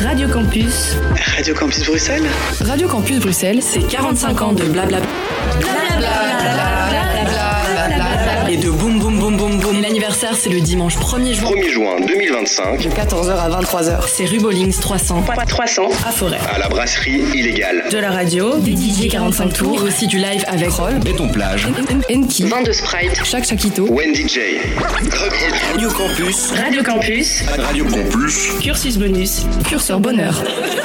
Radio Campus. Radio Campus Bruxelles. Radio Campus Bruxelles, c'est 45 ans de blabla. Et de boum boum boum boum boum. L'anniversaire, c'est le dimanche 1er juin. 1er juin 2025. De 14h à 23h. C'est rue Bollings 300. 300. À Forêt. À la brasserie illégale. De la radio, des DJ 45 tours. Et aussi du live avec Roll. Béton plage. Enki. Vin de Sprite. Chakito. Wendy J. Radio Campus. Radio Campus. Radio Campus. Cursus bonus. Curseur bonheur.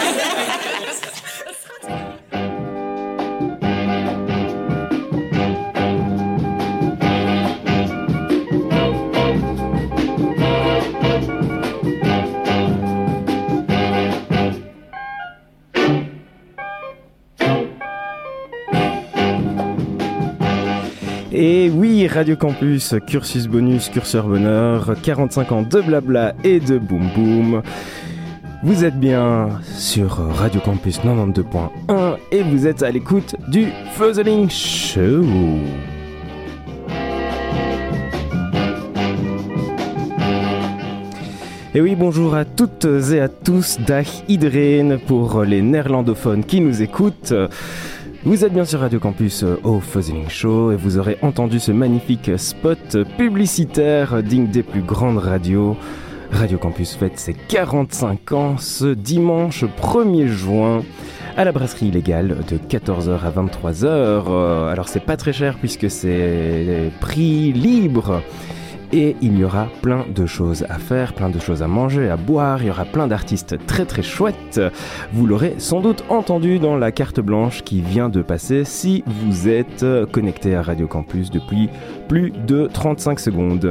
Et oui, Radio Campus, cursus bonus, curseur bonheur, 45 ans de blabla et de boum boum. Vous êtes bien sur Radio Campus 92.1 et vous êtes à l'écoute du Fuzzling Show. Et oui, bonjour à toutes et à tous, Dag iedereen pour les néerlandophones qui nous écoutent. Vous êtes bien sur Radio Campus au Fuzzling Show et vous aurez entendu ce magnifique spot publicitaire digne des plus grandes radios. Radio Campus fête ses 45 ans ce dimanche 1er juin à la brasserie illégale de 14h à 23h. Alors c'est pas très cher puisque c'est prix libre. Et il y aura plein de choses à faire, plein de choses à manger, à boire, il y aura plein d'artistes très très chouettes. Vous l'aurez sans doute entendu dans la carte blanche qui vient de passer si vous êtes connecté à Radio Campus depuis plus de 35 secondes.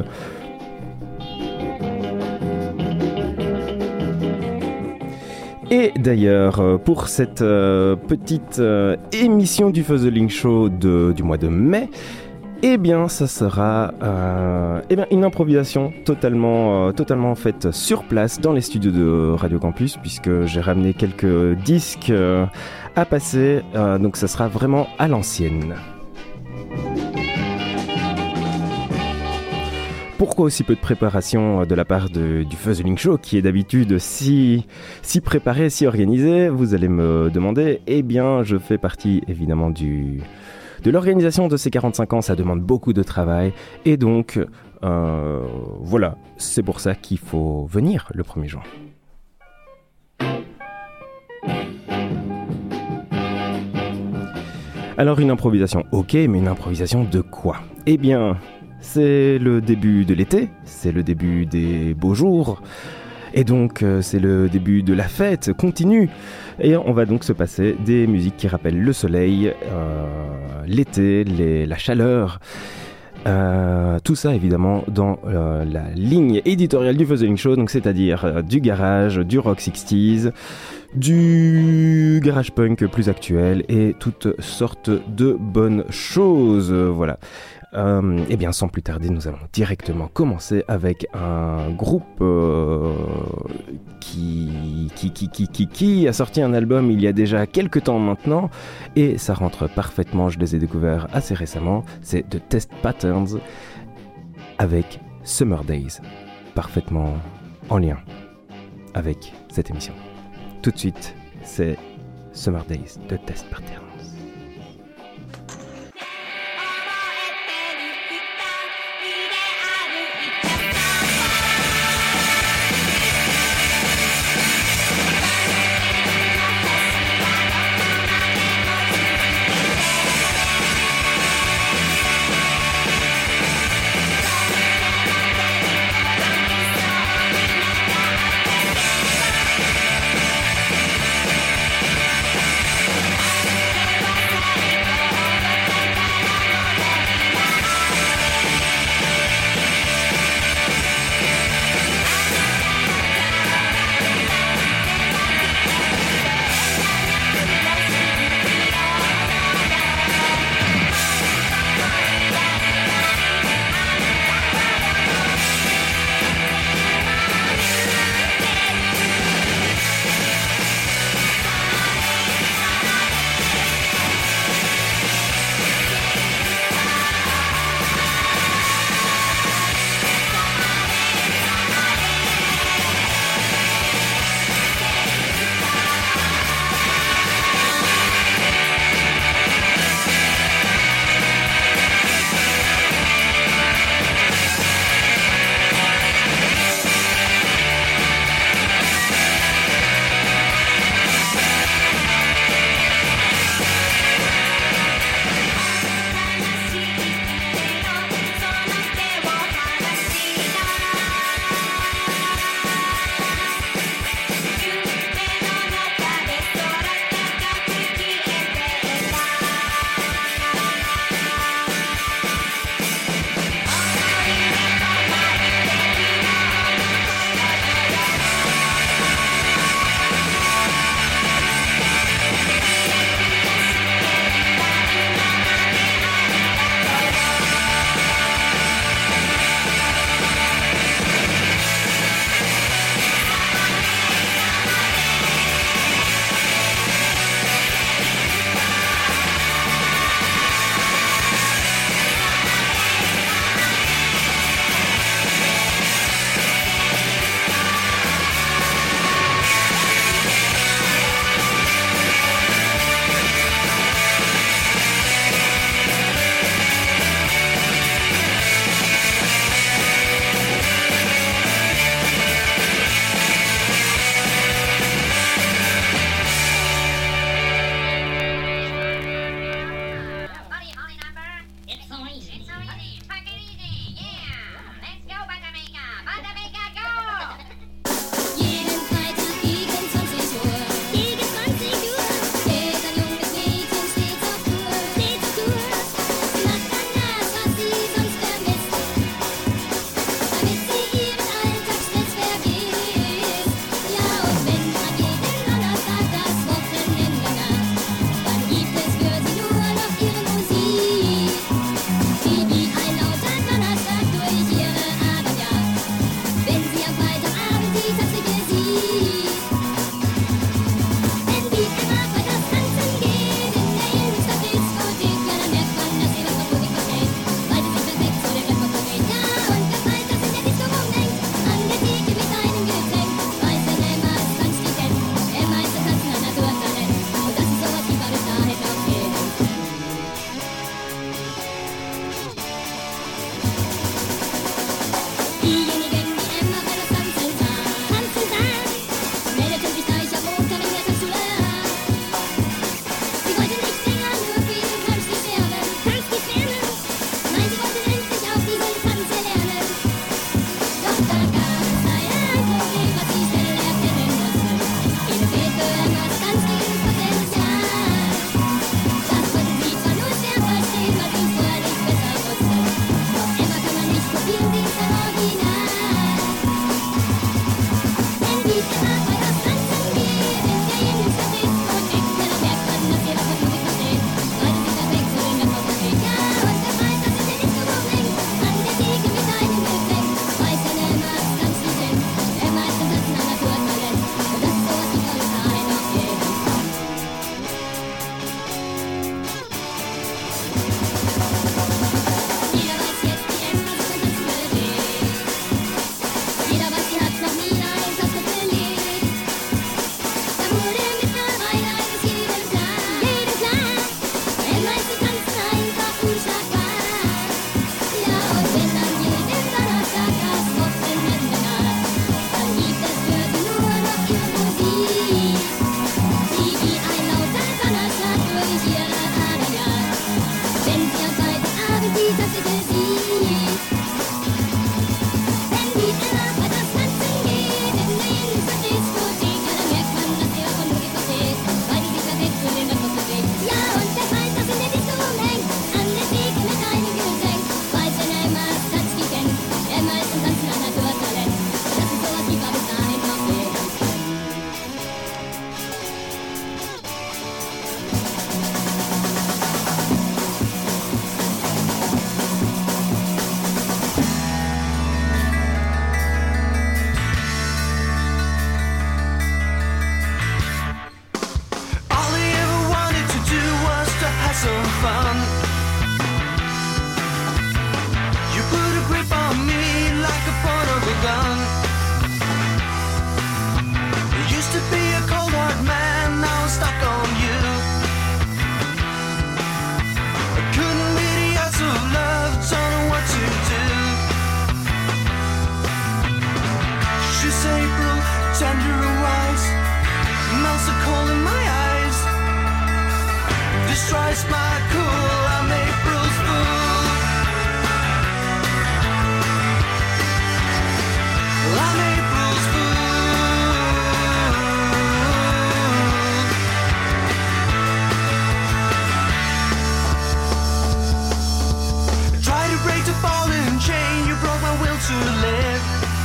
Et d'ailleurs, pour cette petite émission du Fuzzling Show du mois de mai, eh bien, ça sera une improvisation totalement faite sur place dans les studios de Radio Campus, puisque j'ai ramené quelques disques à passer, donc ça sera vraiment à l'ancienne. Pourquoi aussi peu de préparation de la part du Fuzzling Show, qui est d'habitude si préparé, si organisé? Vous allez me demander. Eh bien, je fais partie évidemment de l'organisation de ces 45 ans, ça demande beaucoup de travail. Et donc, voilà, c'est pour ça qu'il faut venir le 1er juin. Alors, une improvisation, ok, mais une improvisation de quoi? Eh bien, c'est le début de l'été, c'est le début des beaux jours. Et donc, c'est le début de la fête continue. Et on va donc se passer des musiques qui rappellent le soleil, l'été, la chaleur. Tout ça, évidemment, dans la ligne éditoriale du Fuzzling Show, donc c'est-à-dire du garage, du rock 60s, du garage punk plus actuel et toutes sortes de bonnes choses. Voilà. Eh bien, sans plus tarder, nous allons directement commencer avec un groupe qui a sorti un album il y a déjà quelques temps maintenant, et ça rentre parfaitement, je les ai découverts assez récemment, c'est The Test Patterns avec Summer Days, parfaitement en lien avec cette émission. Tout de suite, c'est Summer Days de Test Patterns. Bye. destroys my cool. I'm April's fool. I'm April's fool. Try to break the fallen chain. You broke my will to live.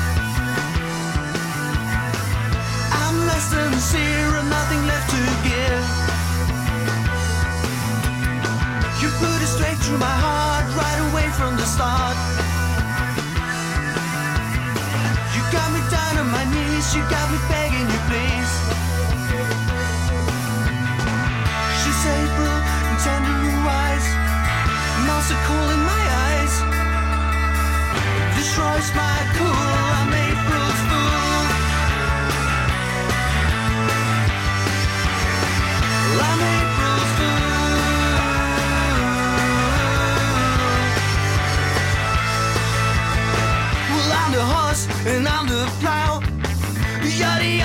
I'm less than zero, nothing left to give. You put it straight through my heart, right away from the start. You got me down on my knees, you got me begging you please. She's April, and tender blue eyes, monster cool in my eyes. Destroys my cool, I'm April's fool. I'm April's fool. Well, I'm the horse and I'm the plow. You're the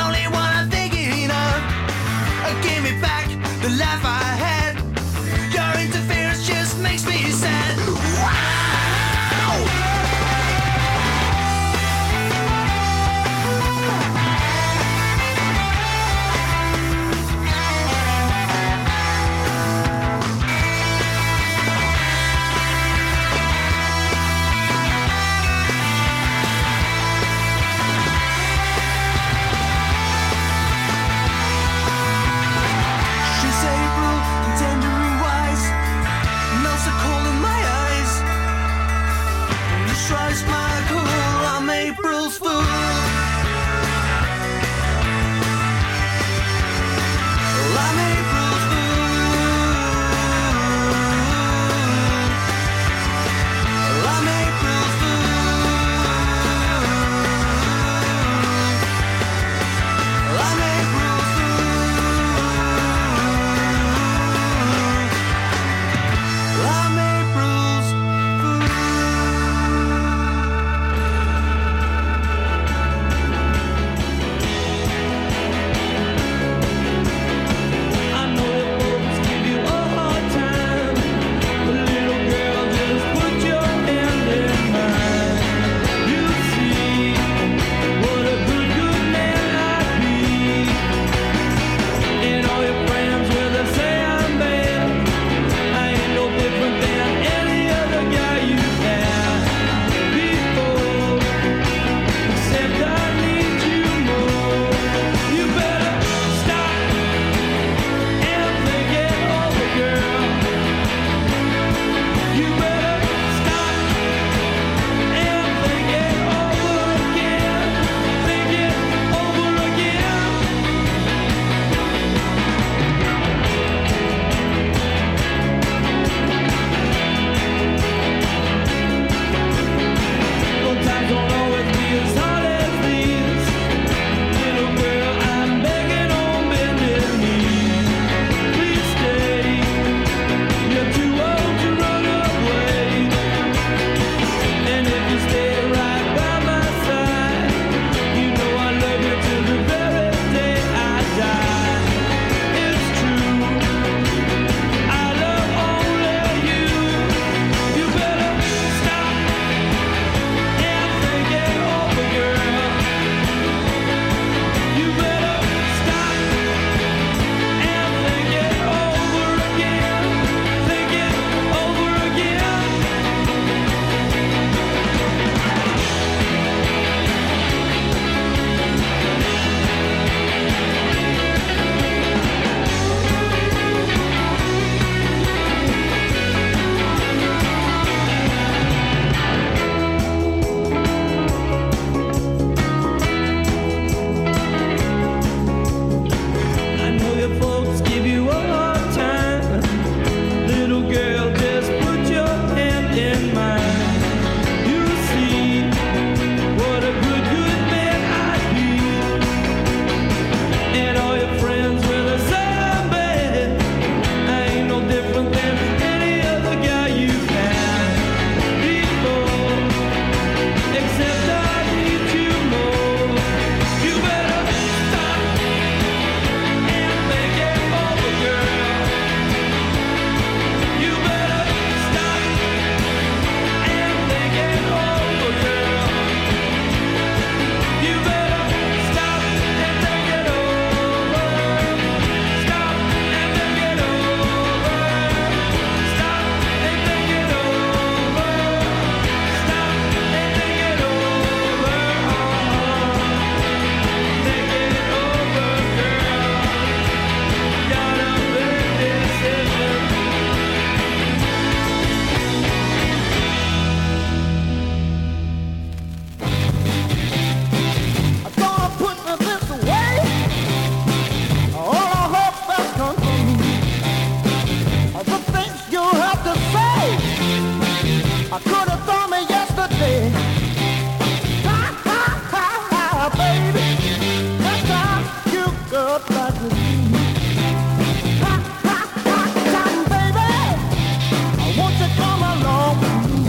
love like with me. Hot, hot, hot time, baby. Won't you come along with me?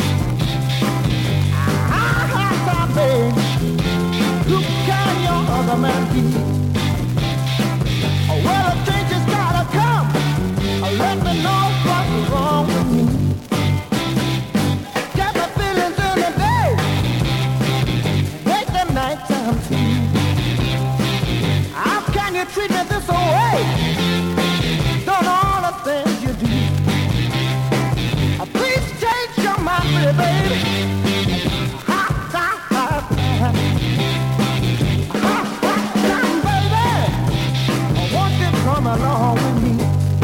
Hot, hot time, baby. Who can your other man be? Well, a change has gotta come. Let me know what's wrong with me. Get my feelings in the day, make the night time too. How can you treat me this way? Done all the things you do. Please change your mind, baby. Ha, ha, ha, ha. Ha, ha, ha, baby. Won't you come along with me?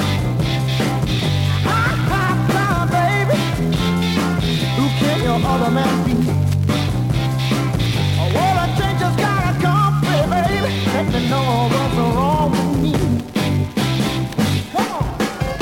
Your other man be. Well, a change has gotta come, baby. Let me know what's wrong with me. Come on.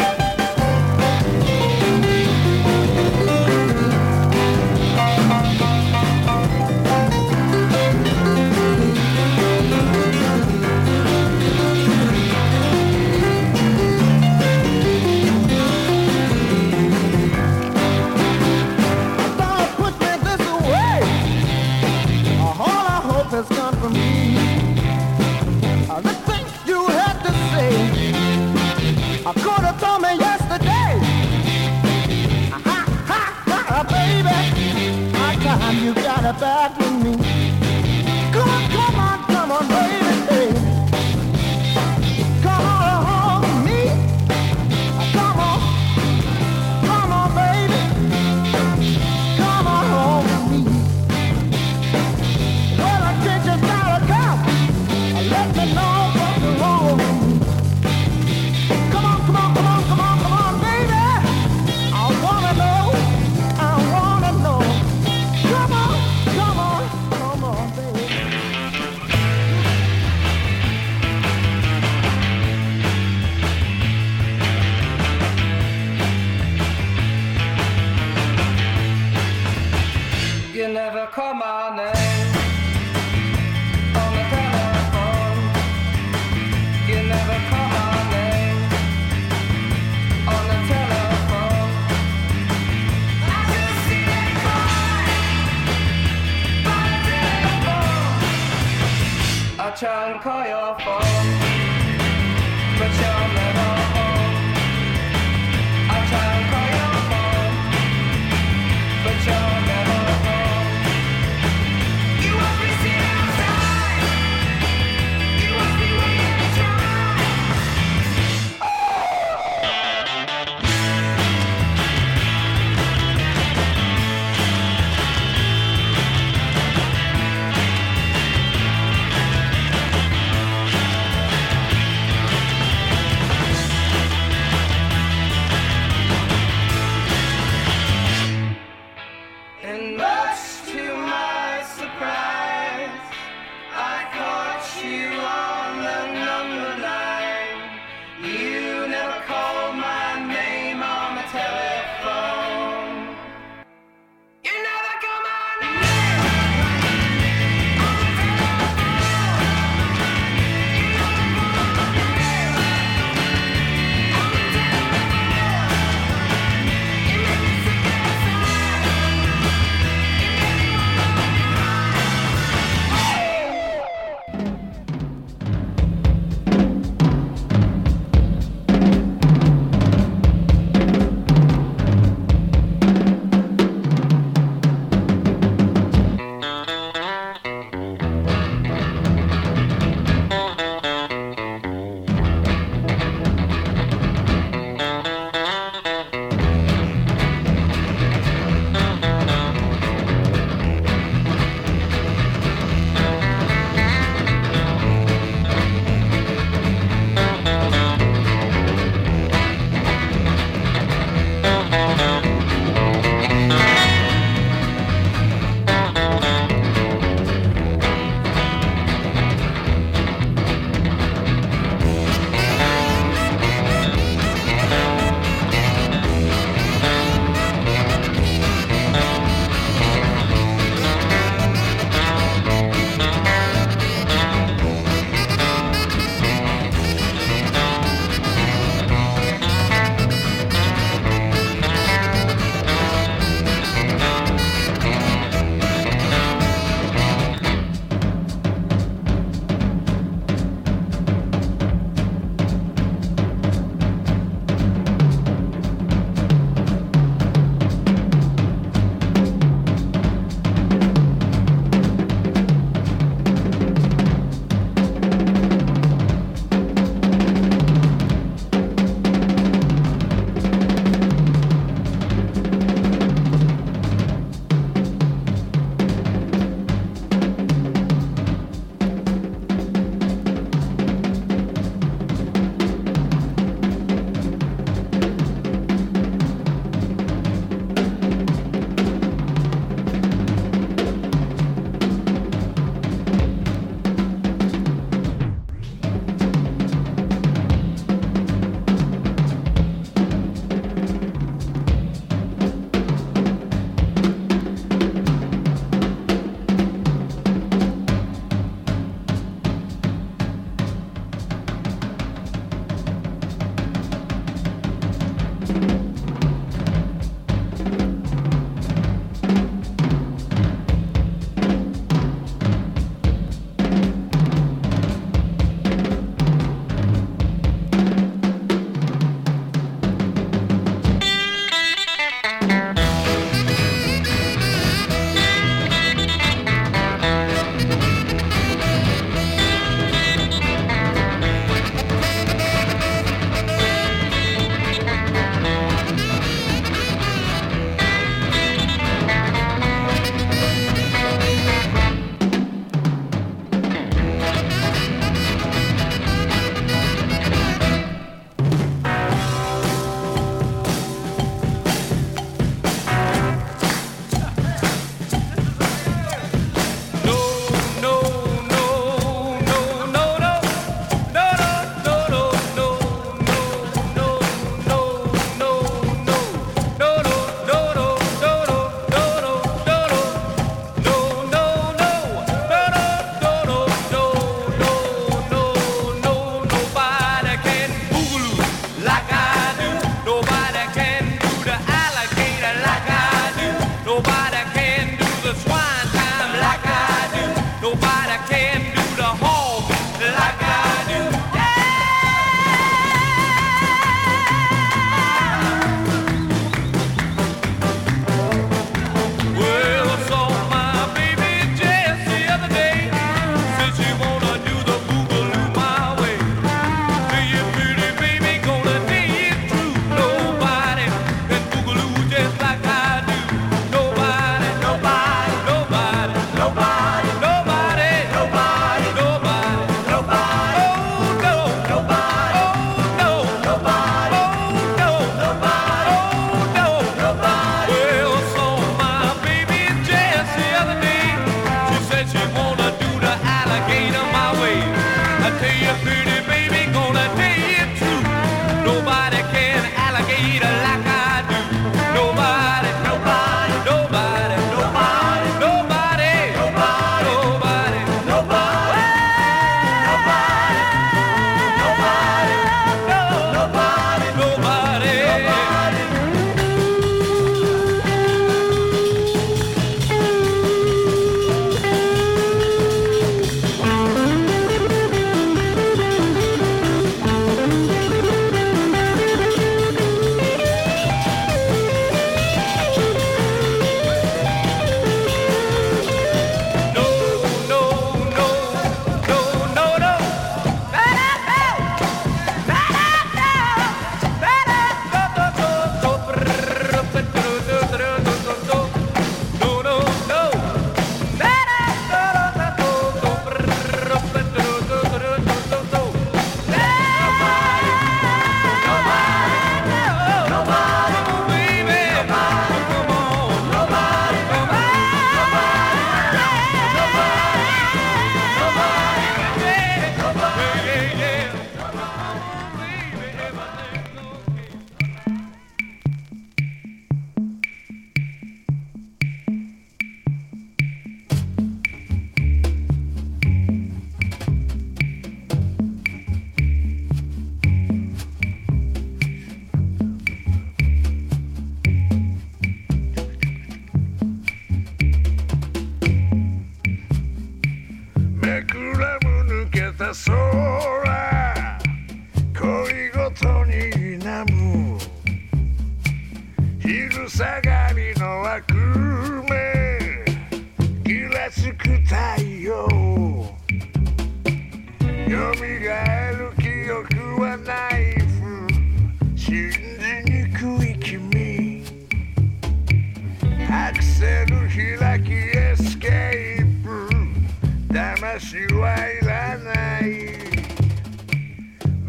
Has come from me. The things you had to say, I could have told me yesterday. Ha, ha, ha, baby. My time you got it back with me. Come on, come on, come on, baby. Come on home with me. Come on, baby. Come on home with me. Just gotta come. Let me know what's wrong with me. Come on, come on, come on, come on, come on, baby. I wanna know. Come on, come on, come on, baby. You never call my name. You never call my name on the telephone. I just see that boy by the telephone. I try and call your phone, but you're never home. I try and call your phone, but you're never home. You won't be seen outside. You must be waiting to try.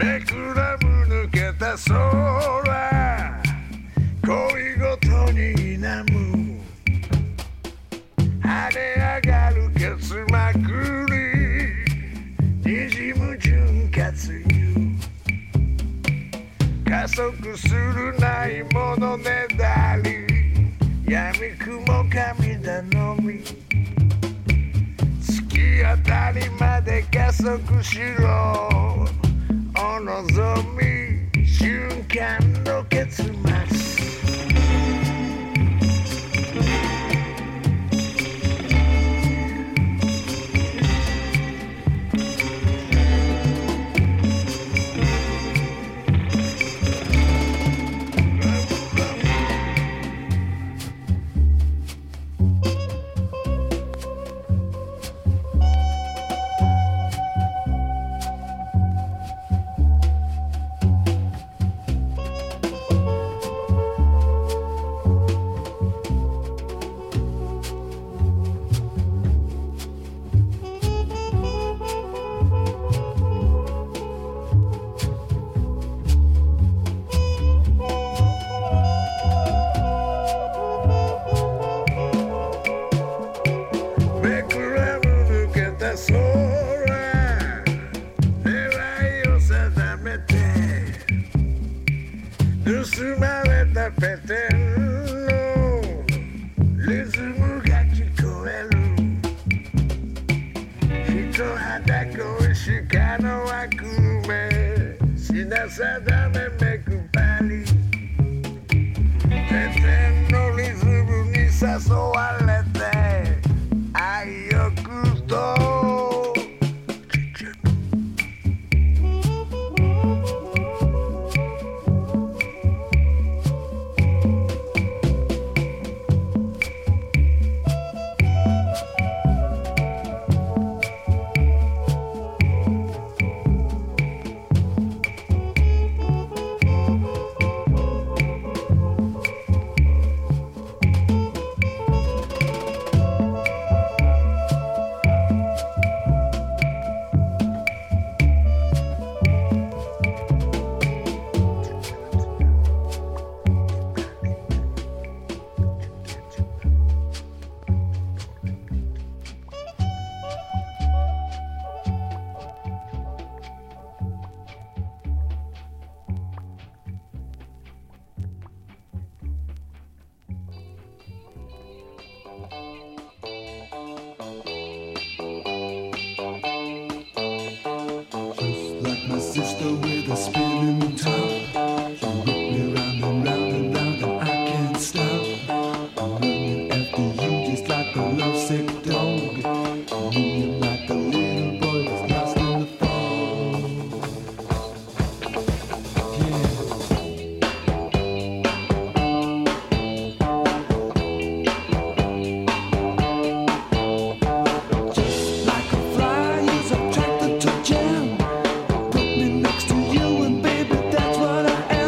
めくらむ抜けた空恋ごとに否む跳ね上がるケツまくりにじむ潤滑油加速するないものねだり闇雲神頼み突き当たりまで加速しろお望み瞬間の結末盗まれたペテンのリズムが聞こえる人肌恋しかの悪夢品定め目配りペテンのリズムに誘われて愛欲と sister with a spinning top. She whipped me round and round and round and I can't stop. I'm running after you just like a lovesick dog. Moving like a little boy that's lost in the fog. Just like a fly is attracted to jam. Put me next to you and baby that's what I am.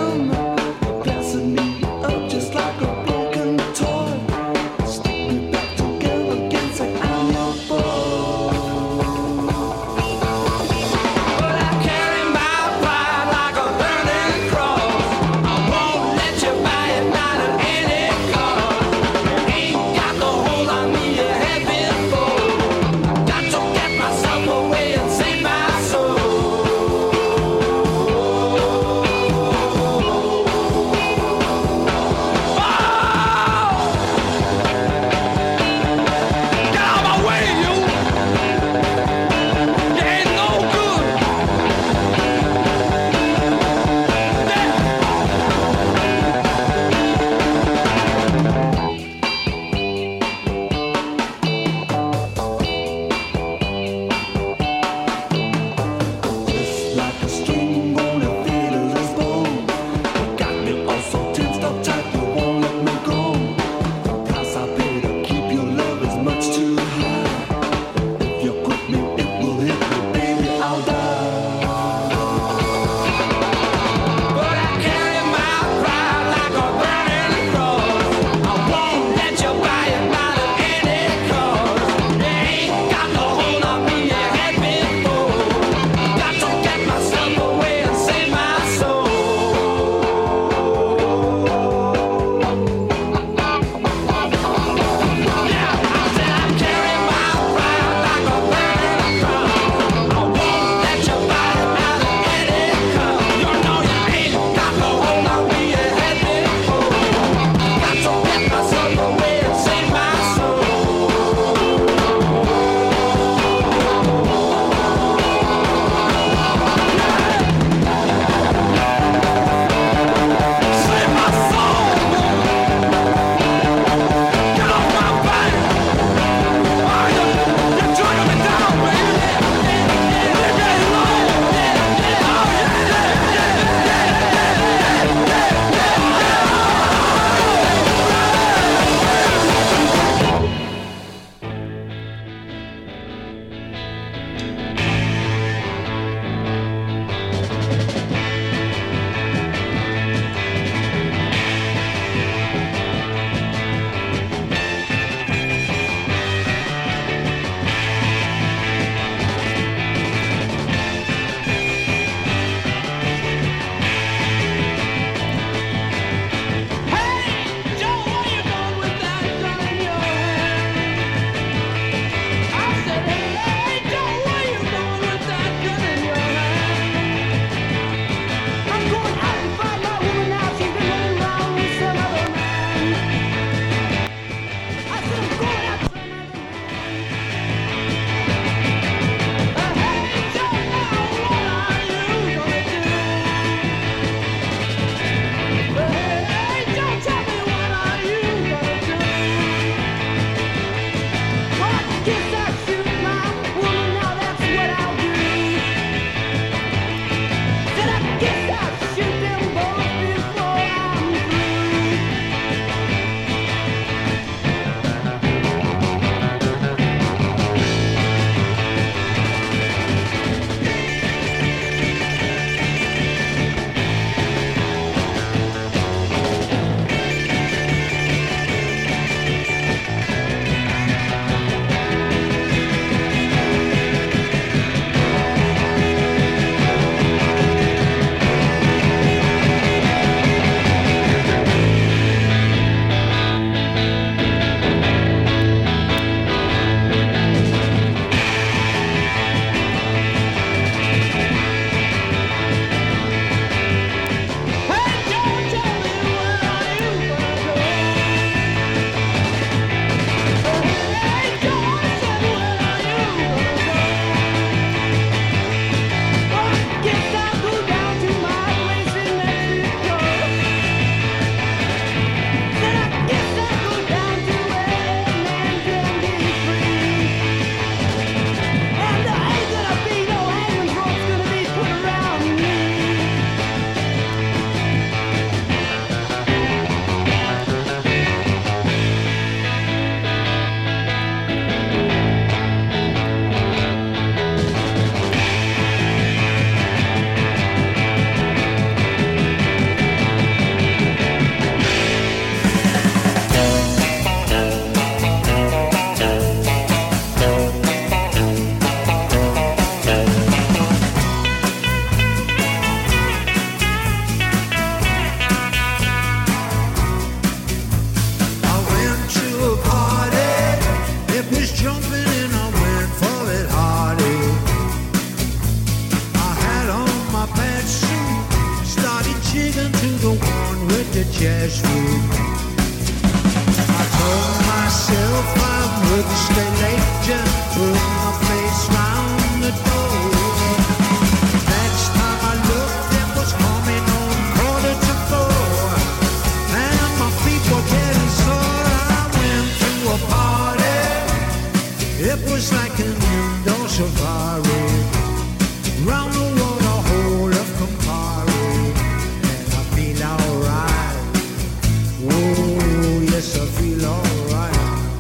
cash food. I told myself I wouldn't stay late, just put my face round the door. Next time I looked, it was coming on 3:45, and my feet were getting sore. I went to a party. It was like an indoor safari, round the water hole of Campari, and I feel alright. Oh, yes, I feel alright.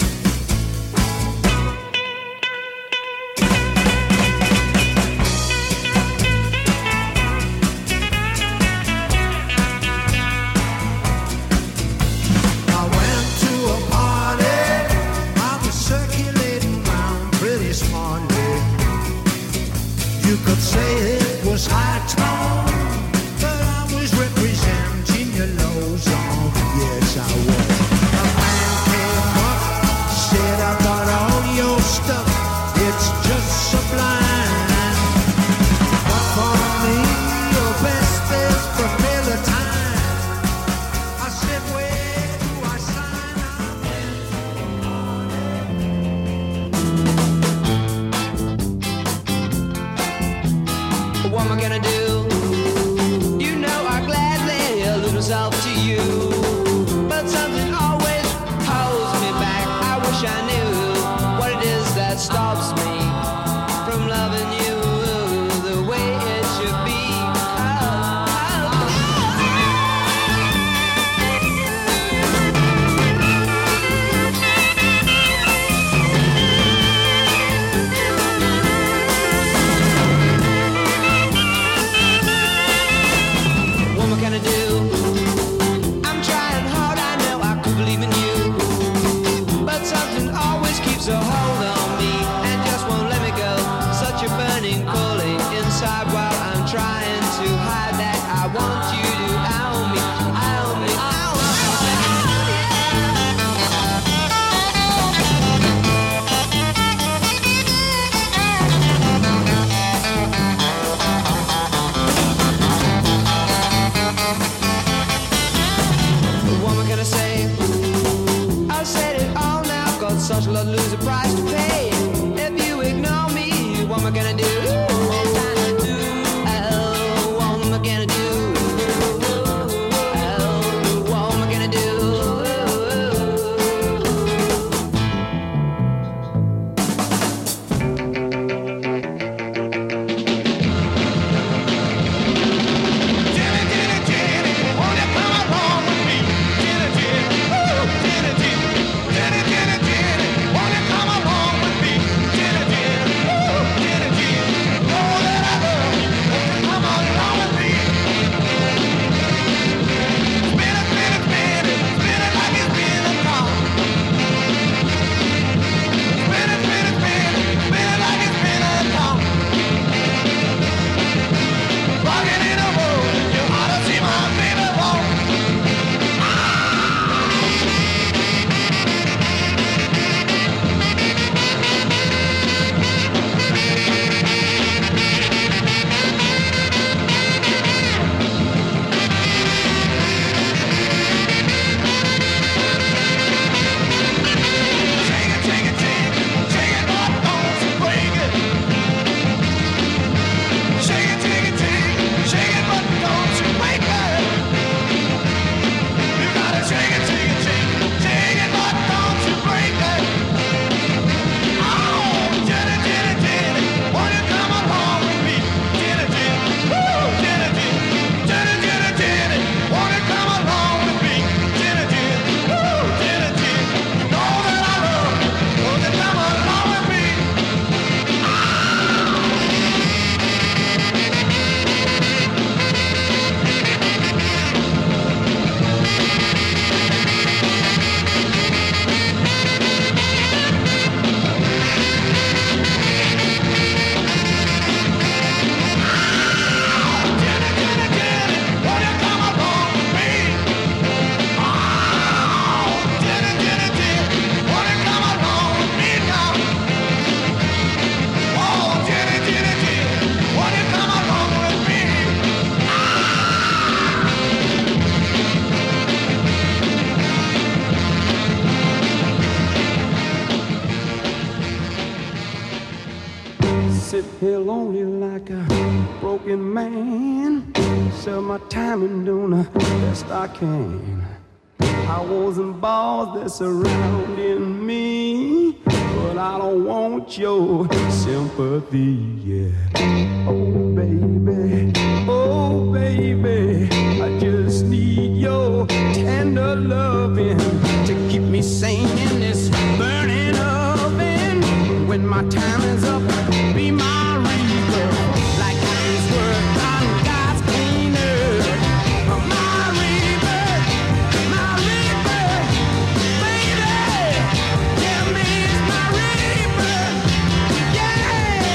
I went to a party. I was circulating round pretty smartly. You could say it was high tone, but I was representing your low zone. Yes, I was. A man came up, said I got all your stuff. It's just sublime. But for me, your best is propeller time. I said, where do I sign up? What am I gonna do? You know I gladly lose myself to you, but something always holds me back. I wish I knew what it is that stops me from loving you the way it should be. What am I gonna do? I'm trying hard, I know I could believe in you, but something always keeps a hold on me and just won't let me go. Such a burning calling inside while I'm trying to hide that I want you to own me, own me, own me. What am I gonna say? I've said it all now, got such a lot to lose, a price to pay. If you ignore me, what am I gonna do? Oh, what am I gonna do? working man. Sell my time and doing the best I can. Powers and balls that surrounding me, but I don't want your sympathy, yeah. Oh baby, I just need your tender loving to keep me sane in this burning oven. When my time is up, be my reaper, like God's work on God's clean earth. My reaper, baby, tell me it's my reaper, yeah.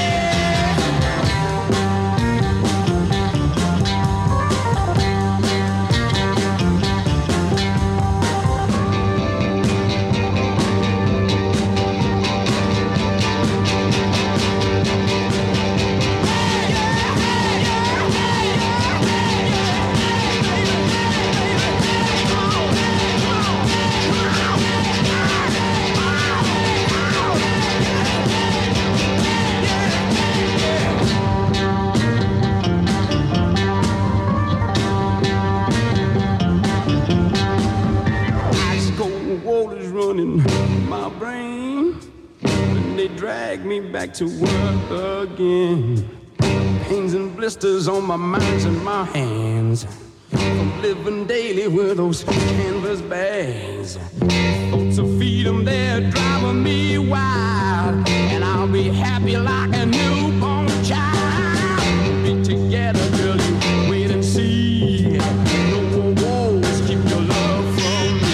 Waters running my brain when they drag me back to work again. Pains and blisters on my minds and my hands from living daily with those canvas bags. Thoughts of freedom, they're driving me wild, and I'll be happy like a newborn child. Be together, girl, you wait and see. No more wars, keep your love from me.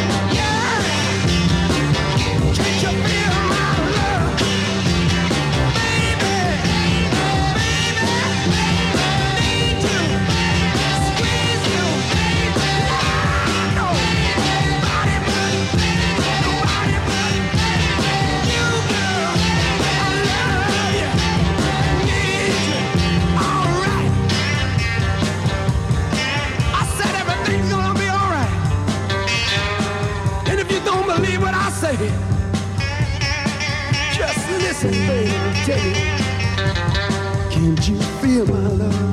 Just listen, baby, I'll tell you. Can't you feel my love?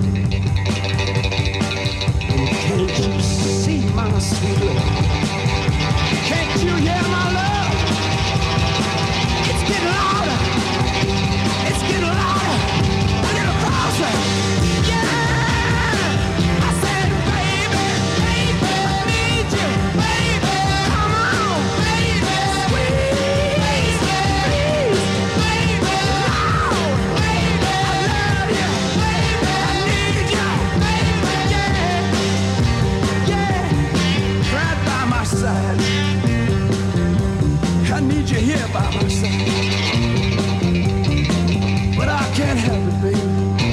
And can't you see my sweet love? Can't you hear my love? It's getting louder. It's getting louder. A little closer. Yeah! I said, baby, baby, need you, baby. Come on, baby. I need you here by my side, but I can't help it, baby.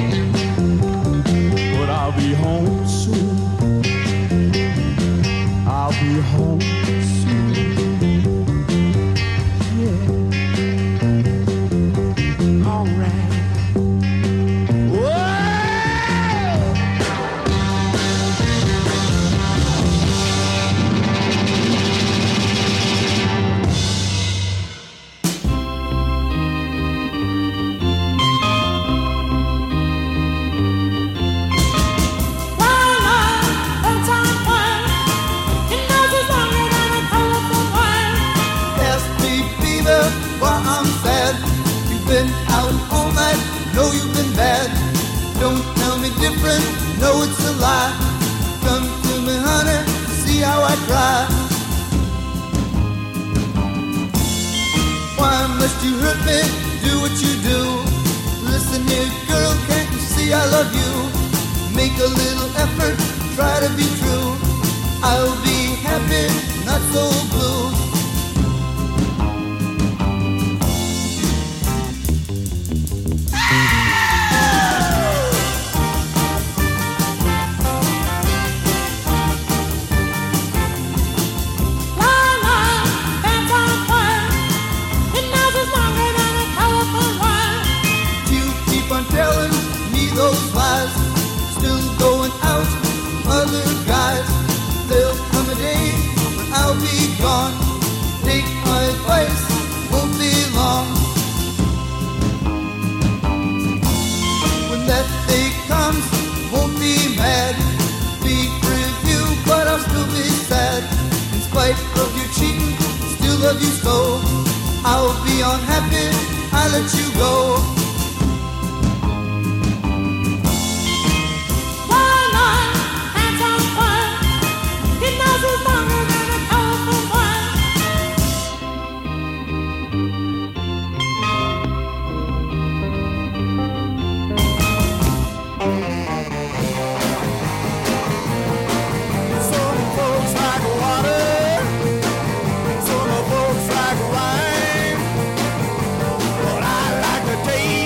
But I'll be home soon. I'll be home soon. Yeah. All right. Know you've been bad. Don't tell me different. No, it's a lie. Come to me, honey. See how I cry. Why must you hurt me? Do what you do. Listen here, girl. Can't you see I love you? Make a little effort. Try to be true. I'll be happy, not so blue. Those lies, still going be mad, be review, but I'll still be sad. In spite of your cheating, still love you so. I'll be unhappy, I let you go. Day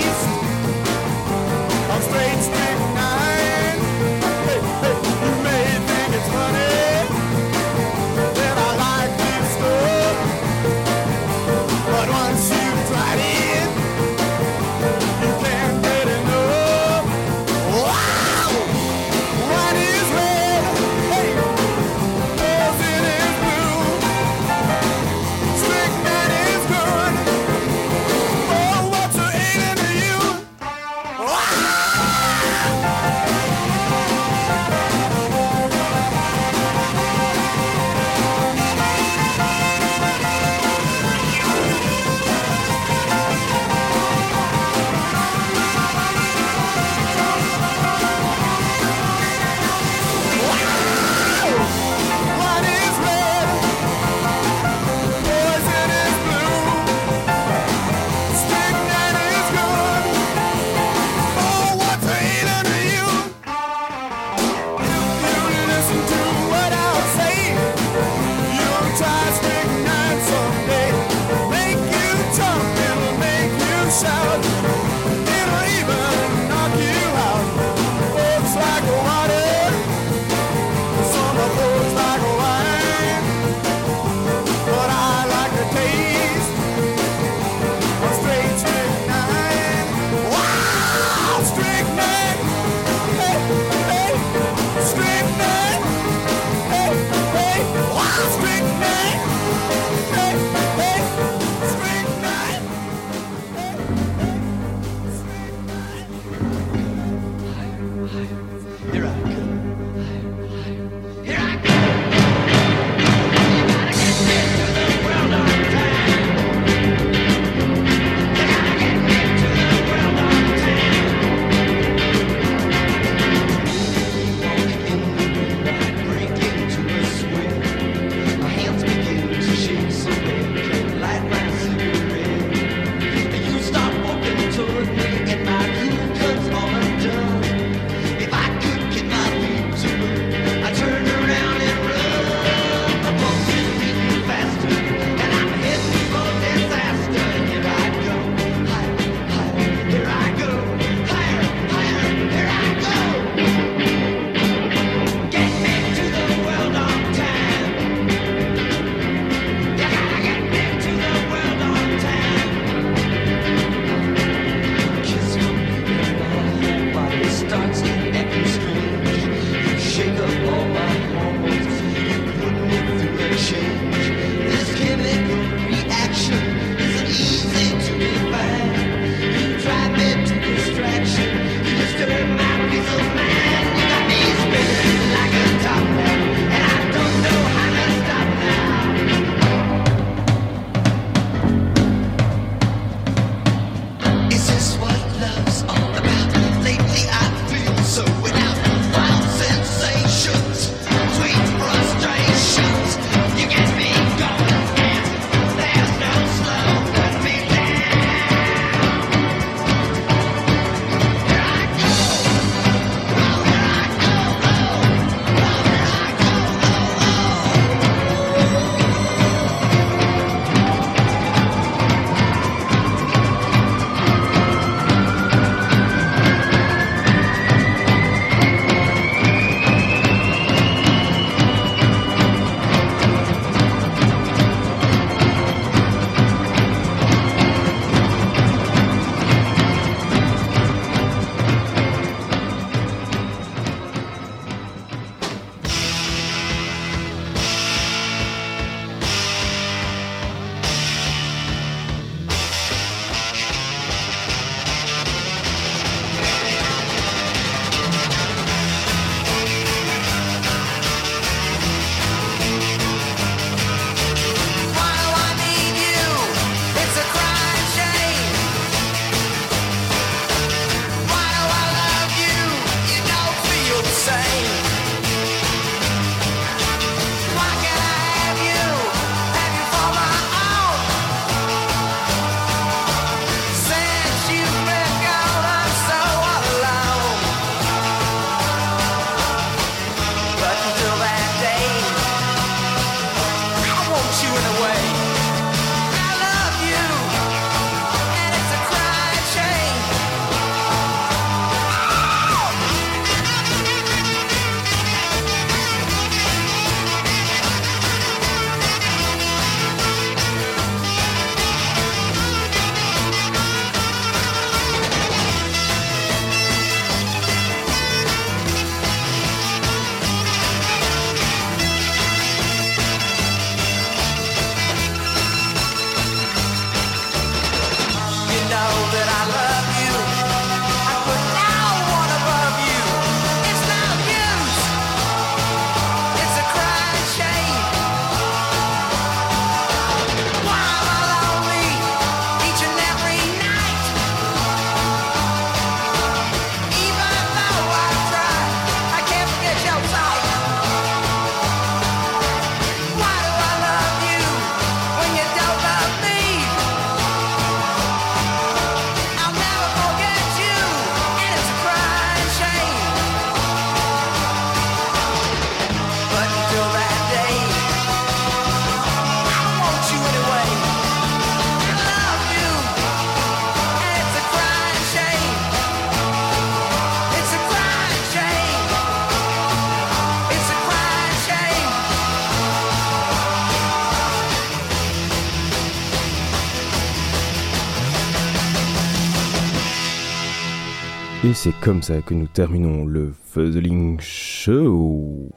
Et c'est comme ça que nous terminons le Fuzzling Show.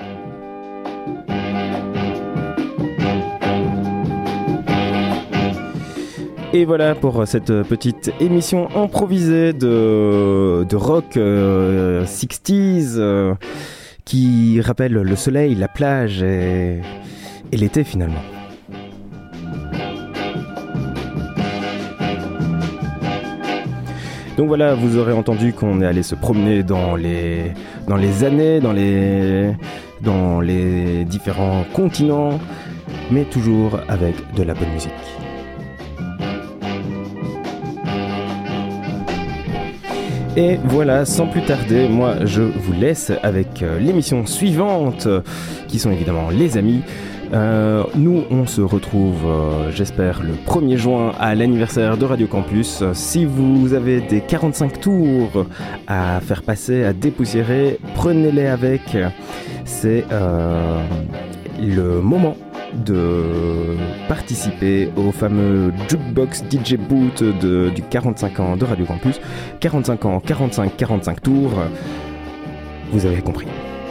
Et voilà pour cette petite émission improvisée de rock 60s qui rappelle le soleil, la plage et l'été finalement. Donc voilà, vous aurez entendu qu'on est allé se promener dans les années, dans les différents continents, mais toujours avec de la bonne musique. Et voilà, sans plus tarder, moi je vous laisse avec l'émission suivante, qui sont évidemment les amis. Nous on se retrouve, j'espère, le 1er juin à l'anniversaire de Radio Campus. Si vous avez des 45 tours à faire passer, à dépoussiérer, prenez-les avec. C'est le moment de participer au fameux Jukebox DJ Boot du 45 ans de Radio Campus. 45 ans, 45 tours, vous avez compris.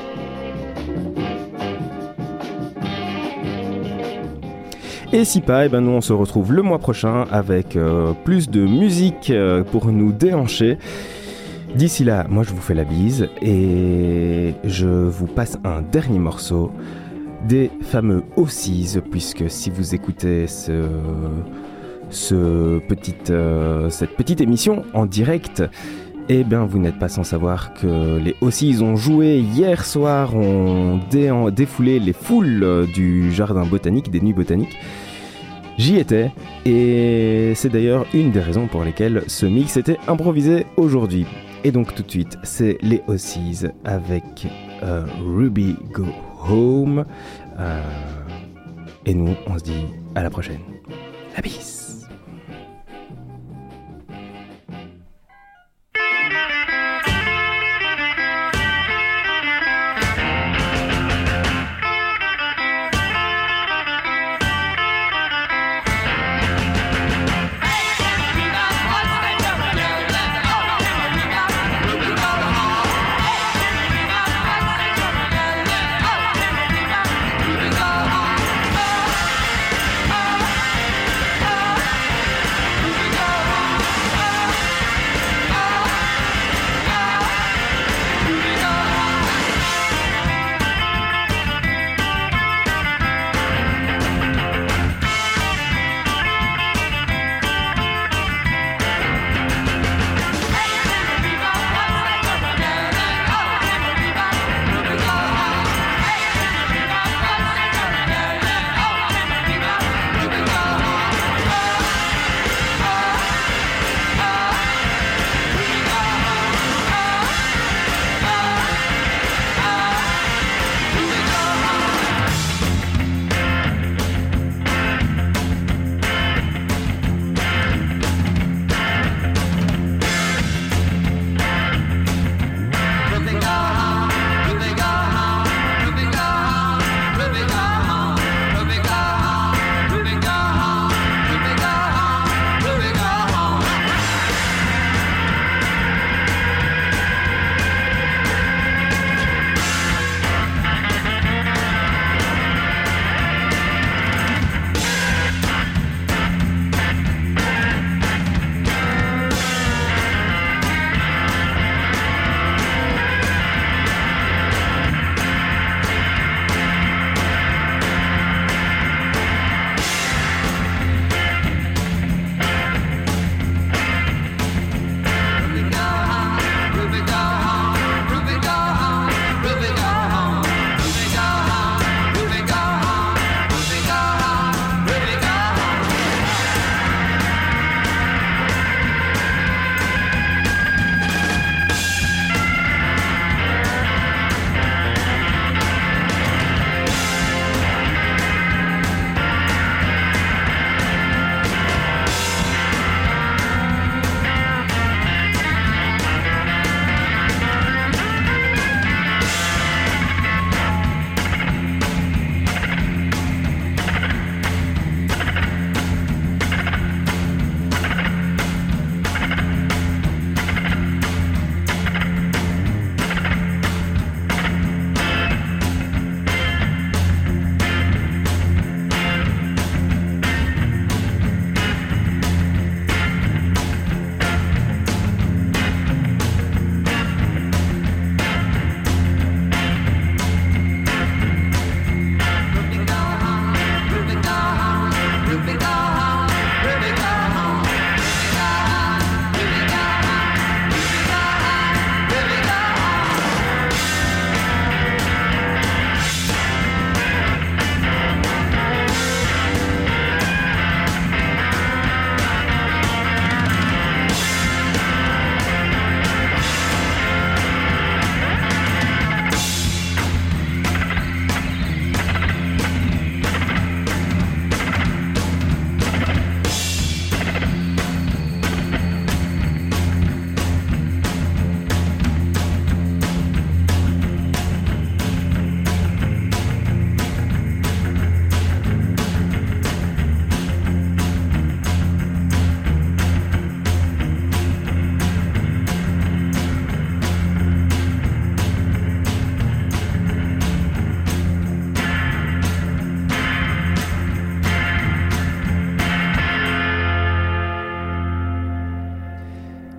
Et si pas, nous on se retrouve le mois prochain avec plus de musique pour nous déhancher. D'ici là, moi je vous fais la bise et je vous passe un dernier morceau des fameux Aussies, puisque si vous écoutez cette petite émission en direct, eh bien vous n'êtes pas sans savoir que les Aussies ont joué hier soir, ont défoulé les foules du jardin botanique, des nuits botaniques. J'y étais et c'est d'ailleurs une des raisons pour lesquelles ce mix était improvisé aujourd'hui. Et donc tout de suite, c'est les Aussies avec Ruby Go Home. Et nous, on se dit à la prochaine. La bise. Oh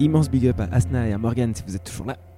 immense big up à Asna et à Morgan si vous êtes toujours là.